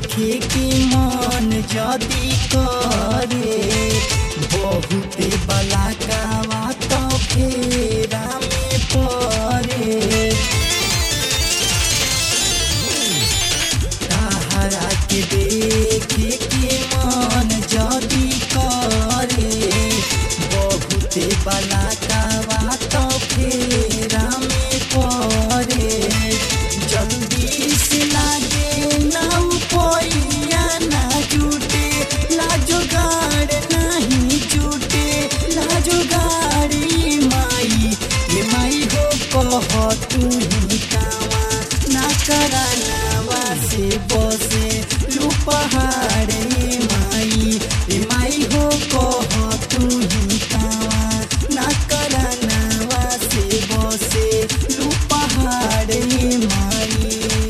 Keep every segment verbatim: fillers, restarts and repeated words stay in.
देखे के मन जदी करे बहुते बलाकावा तो फेरा में परे ताहरा के देखे के मन जदी करे बहुते बलाकावा तो फेरा में परे जल्दी से लागे ना पैया ना जुटे लाजो गाड़ नहीं जुटे लाजो गाड़ी माई ये माई हो कह तू ही कावा ना करा नावा से बसे लू पहाड़े माई ये माई हो कह तू ही कावा ना करा नावा से बसे लू पहाड़े माई।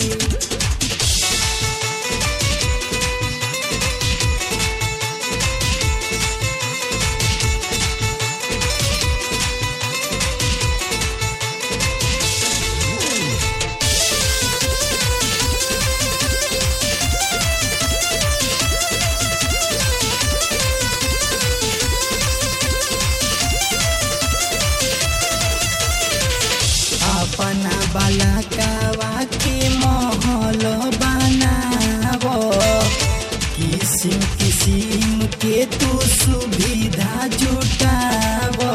अपना बालकावा के महल बनावो किसिम किसिम के तू सुविधा जुटावो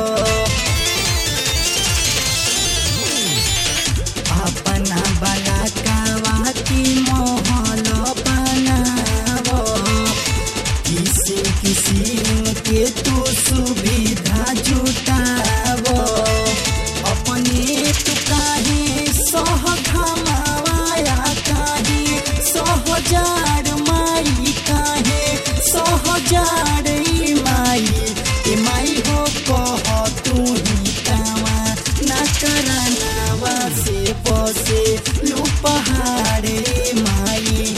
अपना बालकावा के महल बनावो किसिम किसिम के तू सुविधा जुटावो अपने तू काहे सह घमावाया काहे सहजार माई काहे सहजार माई ए माई हो कह तू ही कावा ना करा नावा से बसे लू पहाड़े माई।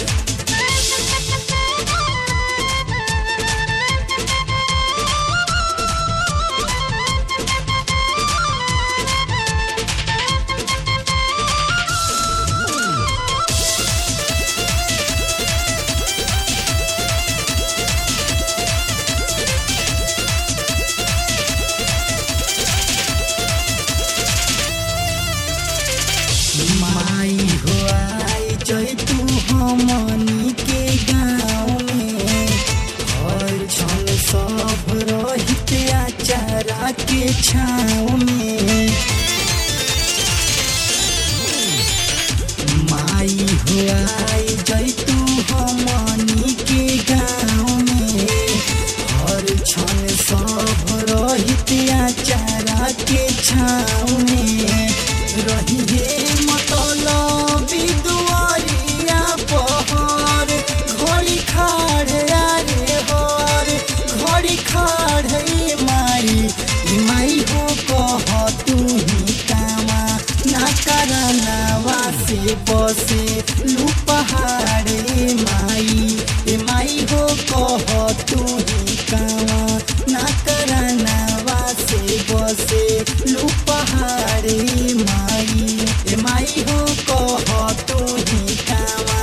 माई हो आई जय तू हमनी के गाँव में हर क्षण सब रहित आचारा के छाँव में माई हो आई जय तू हमनी के गाँव में हर क्षण सब रहित आचारा के छाँव में रहिए मतलब दुआरिया पहर घड़ी खाड़ रे हर घड़ी खाड़ माई माई हो कह तू ही कामा ना करा नावा से बसे लू पहाड़े माई ए माई हो कह तू ही कामा ना करा नावा से बसे लू पहाड़े माई ए माई हो कह तू ही कावा